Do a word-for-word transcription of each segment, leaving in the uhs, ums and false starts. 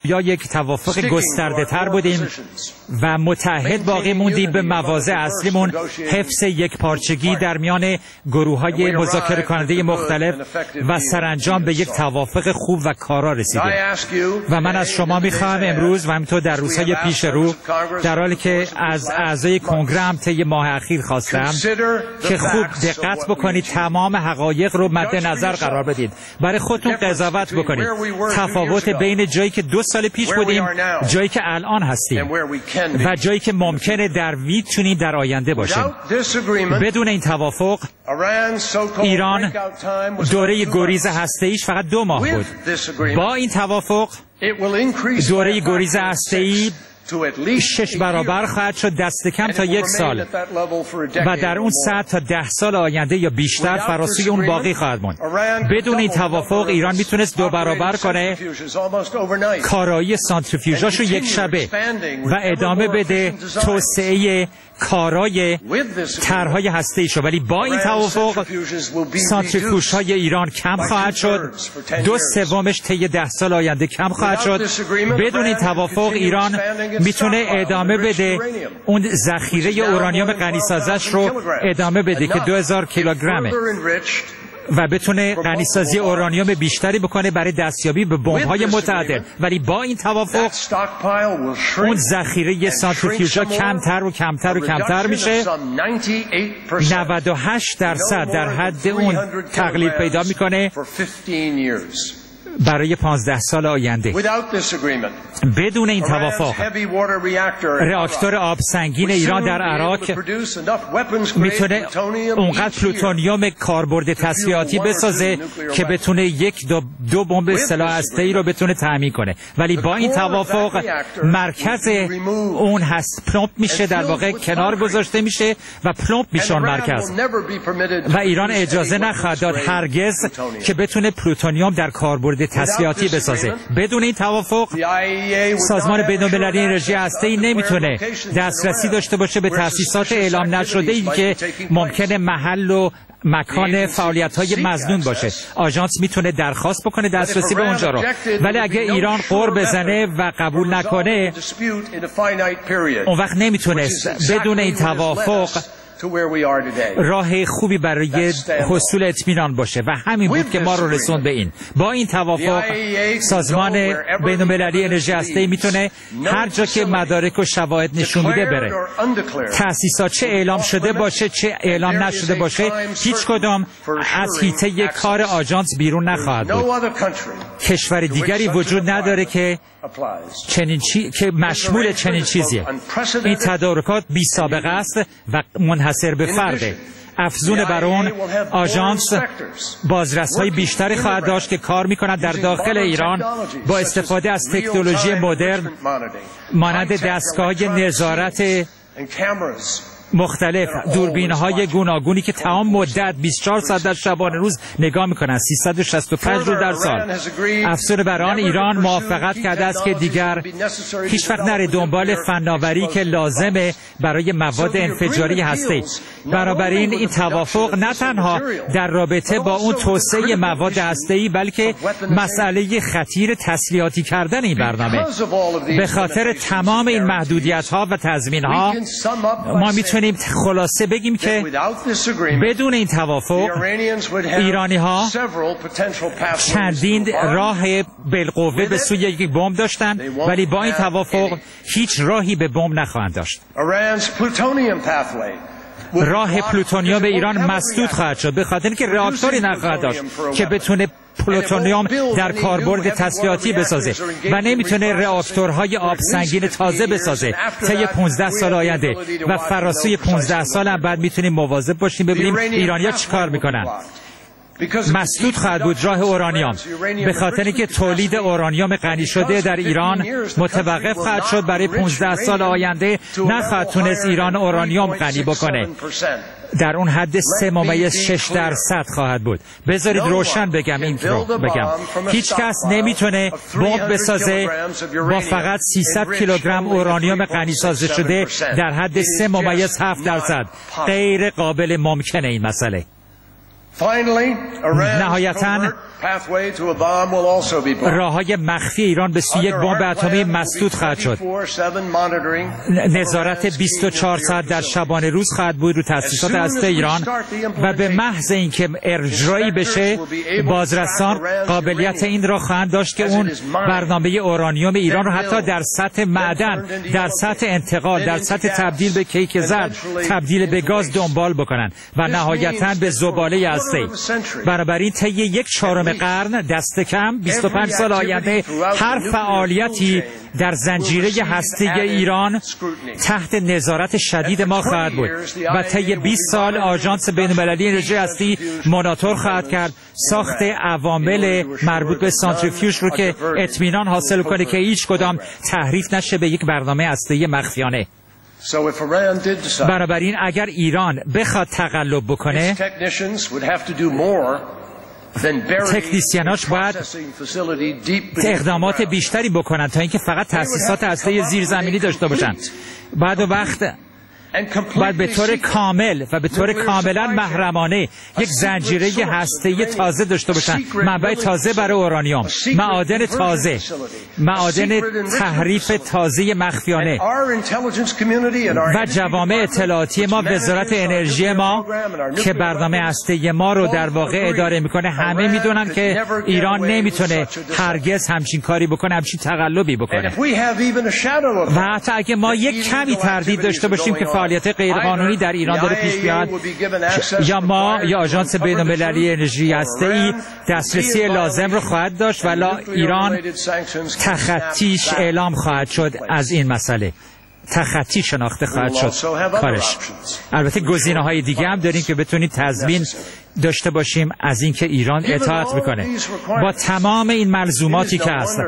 یا یک توافق گسترده تر بودیم و متحد باقی موندیم به مواضع اصلیمون، حفظ یک پارچگی در میان گروه های مذاکره کننده مختلف و سرانجام به یک توافق خوب و کارا رسیدیم. و من از شما میخواهم امروز و همینطور در روزهای پیش رو، در حالی که از اعضای کنگره هم طی ماه اخیر خواستم که خوب دقت بکنید، تمام حقایق رو مد نظر قرار بدید، برای خودتون قضاوت بکنید. تفاوت بین جایی که دو سال پیش بودیم، جایی که الان هستیم و جایی که ممکنه در میتونیم در آینده باشیم. بدون این توافق ایران دوره گریز هسته‌ایش فقط دو ماه بود. با این توافق دوره گریز هسته‌ای شش برابر خواهد شد، دست کم تا یک سال، و در اون سطح تا ده سال آینده یا بیشتر فراسوی اون باقی خواهد موند. بدون این توافق ایران میتونست دو برابر کنه کارایی سانتریفیوژاشو یک شبه و ادامه بده توسعه کارای طرحهای هسته‌ایشو، ولی با این توافق سانتریفیوژهای ایران کم خواهد شد، دو سومش طی ده سال آینده کم خواهد شد. بدون این توافق ایران میتونه ادامه بده اون ذخیره اورانیوم غنیسازش رو ادامه بده که دو هزار کیلوگرمه و بتونه غنیسازی اورانیوم بیشتری بکنه برای دستیابی به بمب‌های متعدد. ولی با این توافق اون ذخیره سانتریفیوژها کمتر و کمتر و کمتر میشه. نود و هشت درصد در حد اون تقلیل پیدا میکنه برای پانزده سال آینده. بدون این توافق راکتور آب سنگین ایران در عراق میتونه اونقدر پلوتونیوم کاربرد تسلیحاتی بسازه که بتونه یک دو, دو بمب سلاح هسته‌ای رو بتونه تامین کنه. ولی با این توافق مرکز اون هست پلمپ میشه، در واقع کنار گذاشته میشه و پلمپ میشه اون مرکز، و ایران اجازه نخواهد داد هرگز که بتونه پلوتونیوم در کاربرد تسلیحاتی بسازه. بدون این توافق سازمان بین‌المللی انرژی هسته‌ای نمیتونه دسترسی داشته باشه به تأسیسات اعلام نشده‌ای که ممکنه محل و مکان فعالیت‌های مظنون باشه. آژانس میتونه درخواست بکنه دسترسی به اونجا رو، ولی اگه ایران غر بزنه و قبول نکنه، اون وقت نمیتونه بدون این توافق راه خوبی برای حصول اطمینان باشه، و همین بود که ما رو رسوند به این. با این توافق سازمان بین‌المللی انرژی هسته‌ای میتونه هر جا که مدارک و شواهد نشون میده بره. تأسیسات چه اعلام شده باشه چه اعلام نشده باشه، هیچ کدام از حیطه کار آژانس بیرون نخواهد بود. کشور دیگری وجود نداره که چنین چی... که مشمول چنین چیزیه. این تدارکات بی سابقه است و منحصر به فرده. افزون بر اون، آژانس بازرس‌های بیشتری خواهد داشت که کار می‌کند در داخل ایران با استفاده از تکنولوژی مدرن مانند دستگاه نظارت مختلف، دوربین‌های گوناگونی که تمام مدت بیست و چهار ساعت در شبانه روز نگاه می‌کنند، سیصد و شصت و پنج روز در سال. افسر بر آن ایران موافقت کرده است که دیگر هیچ وقت نره دنبال فناوری که لازمه برای مواد انفجاری هسته‌ای. بنابراین این توافق نه تنها در رابطه با اون توسعه مواد هسته‌ای، بلکه مسئله خطیر تسلیحاتی کردن این برنامه. به خاطر تمام این محدودیت‌ها و تضمین‌ها ما می‌تونیم خلاصه بگیم که بدون این توافق ایرانی‌ها چندین راه بالقوه به سوی یک بمب داشتن، ولی با این توافق هیچ راهی به بمب نخواهند داشت. راه پلوتونیوم ایران مسدود خواهد شد به خاطر اینکه راکتوری نخواهد داشت که بتونه پلوتونیوم در کاربرد تسلیحاتی بسازه و نمیتونه راکتورهای آب سنگین تازه بسازه طی پانزده سال آینده، و فراسوی پانزده سال هم بعد میتونیم مواظب باشیم ببینیم ایرانی‌ها چیکار میکنن. مسدود خواهد بود راه اورانیوم به خاطر اینکه تولید اورانیوم غنی شده در ایران متوقف خواهد شد. برای پانزده سال آینده نخواهد تونست ایران اورانیوم غنی بکنه، در اون حد سه ممیز شش درصد خواهد بود. بذارید روشن بگم این رو بگم، هیچ کس نمیتونه بمب بسازه با فقط سیصد کیلوگرم اورانیوم غنی سازه شده در حد سه ممیز هفت درصد. غیر قابل ممکنه این مسئله. نهایتاً راههای مخفی ایران به سوی یک بمب اتمی مسدود خواهد شد. نظارت بیست و چهار ساعت در شبانه روز خواهد بود رو تأسیسات هسته ایران و به محض اینکه اجرایی بشه بازرسان قابلیت این را خواهند داشت که اون برنامه اورانیوم ایران رو حتی در سطح معدن، در سطح انتقال، در سطح تبدیل به کیک زرد، تبدیل به گاز دنبال بکنن و نهایتاً به زباله هسته‌ای. بنابراین طی یک چهارم قرن دست کم بیست و پنج سال آینده هر فعالیتی در زنجیره هسته ایران تحت نظارت شدید ما خواهد بود و طی بیست سال آژانس بین‌المللی انرژی هستی مانیتور خواهد کرد ساخت عوامل مربوط به سانتریفیوژ رو که اطمینان حاصل کنه که هیچ کدام تحریف نشه به یک برنامه هسته‌ای مخفیانه. بنابراین اگر ایران بخواد تقلب بکنه تکنیسیاناش باید اقدامات بیشتری بکنن تا اینکه فقط تأسیسات هسته زیرزمینی داشته باشن. بعد وقت باید به طور کامل و به طور کاملا محرمانه یک زنجیره هسته‌ای تازه داشته باشن، منبع تازه برای اورانیوم، معادن تازه، معادن تحریف تازه مخفیانه و جوامع اطلاعاتی ما، وزارت انرژی ما که برنامه هسته‌ای ما رو در واقع اداره میکنه، همه میدونن که ایران نمیتونه هرگز همچین کاری بکنه، همچین تقلبی بکنه. و حتی اگه ما یک کمی تردید داشته باشیم که فعالیت غیرقانونی در ایران داره پیش میاد، یا ما یا آژانس بین‌المللی انرژی هسته‌ای دسترسی لازم رو خواهد داشت ولی ایران تخطیش اعلام خواهد شد از این مسئله، تخطی شناخته خواهد شد کارش. البته گزینه‌های دیگه هم داریم که بتونید تضمین داشته باشیم از اینکه ایران اطاعت میکنه با تمام این ملزوماتی که هستن.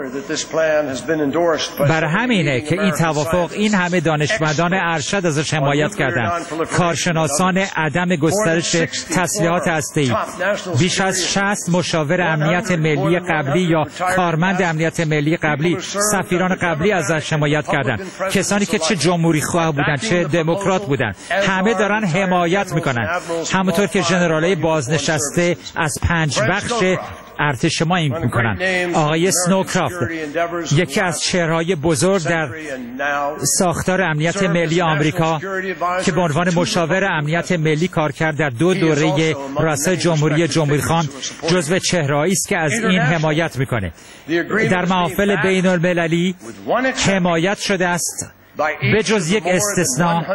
برای همینه که این توافق این همه دانشمندان ارشد ازش حمایت کردن، کارشناسان عدم گسترش تسلیحات هسته‌ای، بیش از شصت مشاور امنیت ملی قبلی یا کارمند امنیت ملی قبلی، سفیران قبلی ازش حمایت کردن، کسانی که چه جمهوری خواه بودن چه دموکرات بودن، همه دارن حمایت میکنن. همونطور که ژنرالای بازنشسته از پنج بخش ارتش ما این میکنن. آقای سنوکرافت یکی از چهره‌های بزرگ در ساختار امنیت ملی آمریکا که به عنوان مشاور امنیت ملی کار کرد در دو دوره رئاست جمهوری جمهوری خان، جزو چهره‌ای است که از این حمایت میکنه. در محافل بین المللی حمایت شده است به جز یک استثناء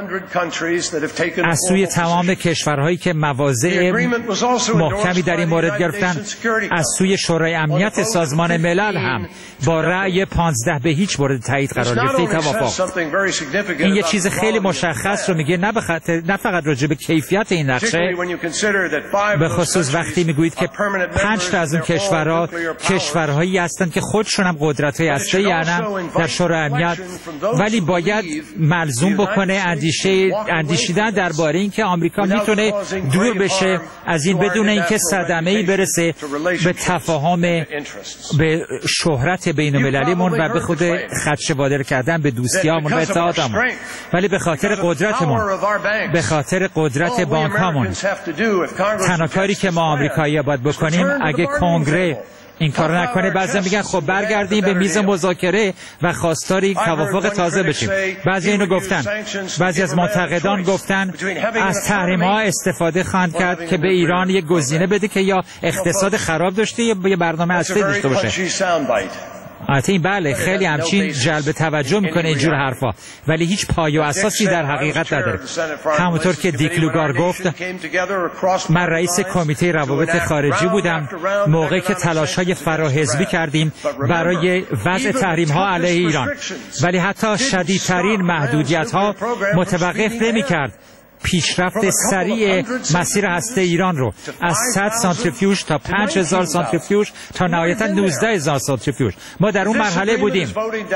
از سوی تمام کشورهایی که مواضع محکمی در این مورد گرفتن، از سوی شورای امنیت سازمان ملل هم با رأی پانزده به هیچ مورد تایید قرار گرفته این توافق. این یه چیز خیلی مشخص رو میگه، نه به خاطر نه فقط راجع به کیفیت این نقشه، به خصوص وقتی میگویید که پنج تا از اون کشورها کشورهایی هستند که خودشون هم قدرت‌های هسته‌ای هستند در شورای امنیت، ولی باید ملزوم بکنه اندیشه اندیشیدن درباره اینکه آمریکا میتونه دور بشه از این بدون اینکه صدمه‌ای برسه به تفاهم، به شهرت بین‌المللیمون و به خود خدشه وادر کردن به دوستیامون و اتحادمون، ولی به خاطر قدرتمون، به خاطر قدرت بانکامون، تنها کاری که ما آمریکایی‌ها باید بکنیم اگه کنگره این کار نکنه، بعضی میگن خب برگردیم به میز مذاکره و خواستار یک توافق تازه بشیم. بعضی اینو گفتن، بعضی از منتقدان گفتن از تحریم ها استفاده خواهند کرد که به ایران یک گزینه بده که یا اقتصاد خراب داشته یا یه برنامه هسته داشته باشه. البته این بله خیلی همچین جلب توجه میکنه اینجور حرفا، ولی هیچ پایه و اساسی در حقیقت نداره. همونطور که دیک لوگار گفت، من رئیس کمیته روابط خارجی بودم موقعی که تلاش‌های فراحزبی کردیم برای وضع تحریم‌ها علیه ایران، ولی حتی شدیدترین محدودیت‌ها متوقف نمی‌کرد پیشرفت سریع مسیر هسته ایران رو از صد سانتریفیوژ تا پنج هزار سانتریفیوژ تا نهایتا نوزده هزار سانتریفیوژ. ما در اون مرحله بودیم.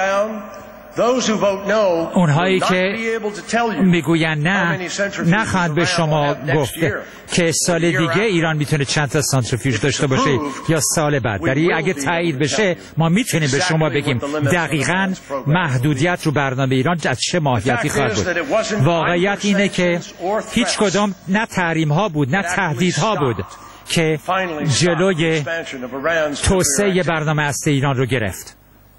اونهایی که میگوین نه نخواهند به شما گفته که سال دیگه ایران میتونه چند تا سانتریفیوژ داشته باشه یا سال بعد، ولی اگه تایید بشه ما میتونیم به شما بگیم دقیقاً محدودیت رو برنامه ایران از چه ماهیتی خواهد بود. واقعیت اینه که هیچ کدام نه تحریم ها بود نه تهدیدها بود، که جلوی توسعه برنامه هسته ایران رو گرفت.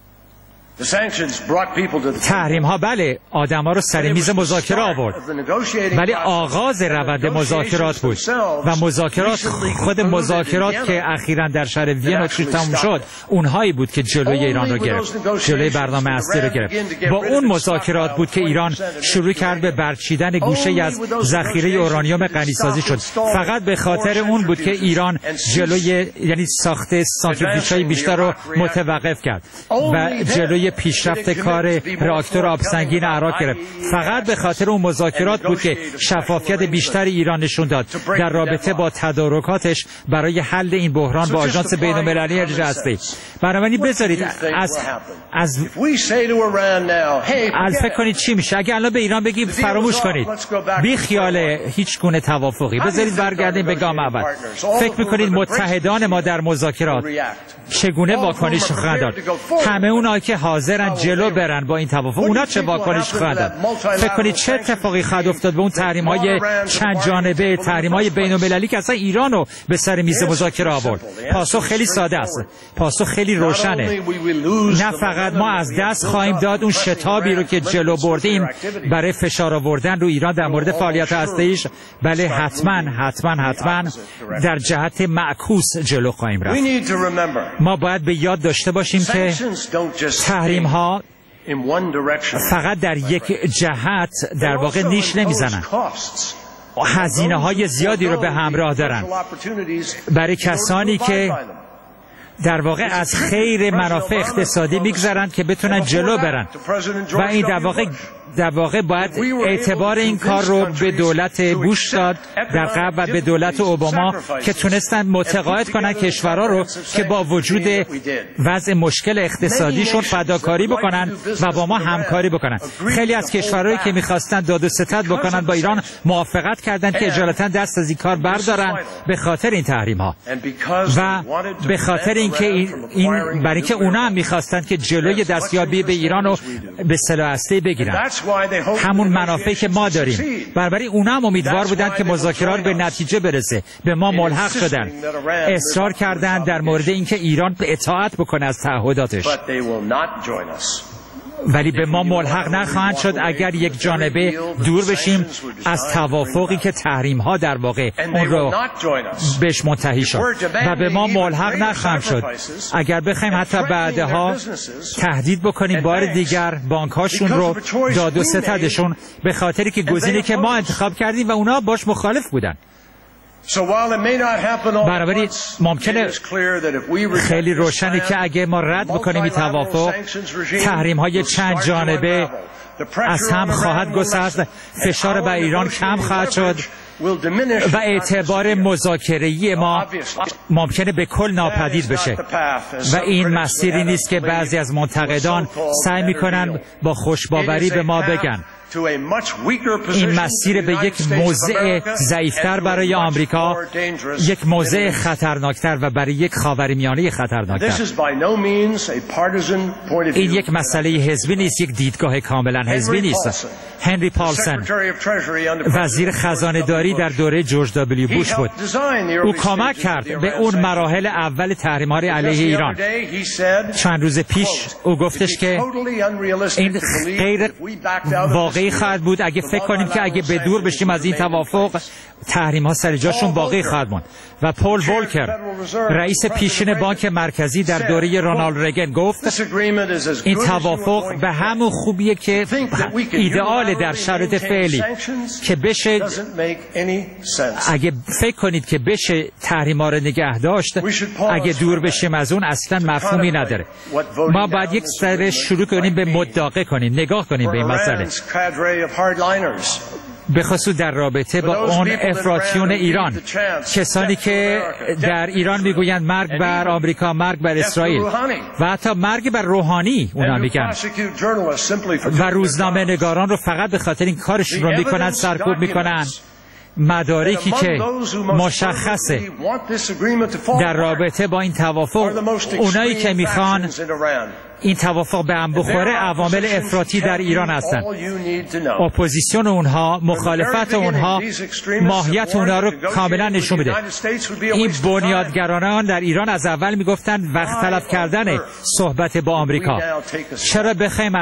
تحریم ها بله آدم ها رو سر میز مذاکره آورد، ولی آغاز روند مذاکرات بود و مذاکرات خود مذاکرات که اخیراً در شهر وین تموم شد اونهایی بود که جلوی ایران رو گرفت، جلوی برنامه هسته رو گرفت. با اون مذاکرات بود که ایران شروع کرد به برچیدن گوشه از ذخیره اورانیوم غنیسازی شد. فقط به خاطر اون بود که ایران جلوی یعنی ساخت سانتریفیوژهای بیشتر رو متوقف کرد و جلوی پیشرفت کار راکتور آبسنگین عراق گرفت. فقط به خاطر اون مذاکرات بود که شفافیت بیشتری ایران نشون داد در رابطه با تدارکاتش برای حل این بحران با آژانس بین‌المللی انرژی هسته‌ای. بنابراین بذارید از از از فکر کنید چی میشه اگه الان به ایران بگیم فراموش کنید، بی خیال هیچ گونه توافقی، بذارید برگردیم به گام اول. فکر میکنید متحدان ما در مذاکرات چگونه واکنش خواهند داد؟ همه اونایی که حاضرن جلو برن با این توافق، اونا چه واکنش خواهند داد؟ فکر کنید چه اتفاقی خواهد افتاد به اون تحریم‌های چند جانبه، تحریم‌های بین‌المللی که اصلا ایرانو به سر میز مذاکره آورد؟ پاسخ خیلی ساده است، پاسخ خیلی روشنه. نه فقط ما از دست خواهیم داد اون شتابی رو که جلو بردیم برای فشار آوردن رو ایران در مورد فعالیت هسته‌ایش، بله حتما حتما حتما در جهت معکوس جلو خواهیم رفت. ما باید به یاد داشته باشیم که تحریم ها فقط در یک جهت در واقع نیش نمیزنن، هزینه های زیادی رو به همراه دارن برای کسانی که در واقع از خیر منافع اقتصادی میگذرند که بتونن جلو برن و این در واقع در واقع باید اعتبار این کار رو به دولت بوش داد در قبل و به دولت اوباما که تونستن متقاعد کنن کشورها رو که با وجود وضع مشکل اقتصادیشون فداکاری بکنن و با ما همکاری بکنن. خیلی از کشورهایی که میخواستن داد و ستد بکنن با ایران موافقت کردن که اجالتا دست از این کار بردارن به خاطر این تحریم ها و به خاطر اینکه این, این برای اینکه اونا هم میخواستن که جلوی دستیابی به ایران رو به سلاح هسته‌ای بگیرن، همون منافعی که ما داریم. بنابراین اونا هم امیدوار بودن که مذاکرات به نتیجه برسه، به ما ملحق شدن، اصرار کردن در مورد اینکه ایران اطاعت بکنه از تعهداتش، ولی به ما ملحق نخواهند شد اگر یک جانبه دور بشیم از توافقی که تحریم ها در واقع اون رو بهش منتهی شد و به ما ملحق نخواهند شد اگر بخوایم حتی بعدها تهدید بکنیم بار دیگر بانک هاشون رو داد و ستدشون به خاطری که گزینه‌ای که ما انتخاب کردیم و اونا باش مخالف بودن. بنابراین ممکنه خیلی روشنه که اگه ما رد بکنیم این توافق، تحریم های چند جانبه از هم خواهد گسست، فشار بر ایران کم خواهد شد و اعتبار مذاکره‌ای ما ممکنه به کل ناپدید بشه و این مسیری نیست که بعضی از منتقدان سعی میکنن با خوشباوری به ما بگن. این مسیر به یک موضع ضعیفتر برای آمریکا، یک موضع خطرناکتر و برای یک خاورمیانه خطرناکتر. این یک مسئله حزبی نیست، یک دیدگاه کاملا حزبی نیست. هنری پالسن وزیر خزانه داری در دوره جورج دبلیو بوش بود. او کمک کرد به اون مراحل اول تحریم‌های علیه ایران. چند روز پیش او گفتش که این غیر واقعی خواهد بود اگه فکر کنیم که اگه به دور بشیم از این توافق تحریم ها سر جاشون باقی خواهد موند. و پول ولکر رئیس پیشین بانک مرکزی در دوره رونالد ریگن گفت این توافق به همون خوبیه که ایدئال در شرایط فعلی که بشه، اگه فکر کنید که بشه تحریم ها رو نگه داشت اگه دور بشیم از اون اصلا مفهومی نداره. ما باید یک سر شروع کنیم به مداقه کنیم، نگاه کنیم به این مسئله، به خصوص در رابطه با اون افراطیون ایران، کسانی که در ایران میگویند مرگ بر آمریکا، مرگ بر اسرائیل و حتی مرگ بر روحانی اونا میگن و روزنامه نگاران رو فقط به خاطر این کارشون رو میکنن سرکوب میکنن. مدارکی که مشخصه در رابطه با این توافق، اونایی که میخوان این توافق به هم بخوره عوامل افراطی در ایران هستند. اپوزیسیون اونها، مخالفت اونها، ماهیت اونها رو کاملا نشون میده. این بنیادگرانان در ایران از اول میگفتن وقت تلف کردن صحبت با آمریکا. چرا بخوایم